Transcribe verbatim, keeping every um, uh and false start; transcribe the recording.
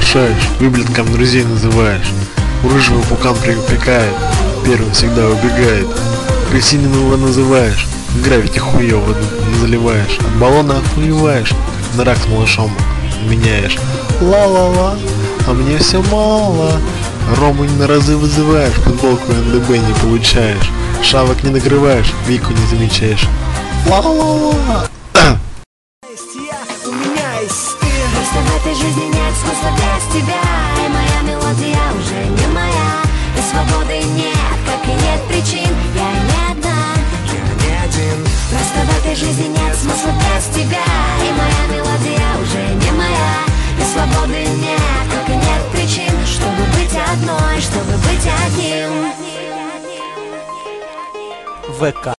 приглашаешь, выблинком друзей называешь. У рыжего пукан припекает, первым всегда убегает. Крысиным его называешь, гравити хуёво заливаешь. От баллона охуеваешь, на рак с малышом меняешь. Ла-ла-ла, а мне все мало. Рому на разы вызываешь, футболку эн дэ бэ не получаешь. Шавок не накрываешь, Вику не замечаешь. Ла-ла-ла. Просто в этой жизни нет смысла без тебя. И моя мелодия уже не моя. И свободы нет, как и нет причин. Я не одна, я не один. Просто в этой жизни нет смысла без тебя. И моя мелодия уже не моя. И свободы нет, как и нет причин. Чтобы быть одной, чтобы быть одним. вэ ка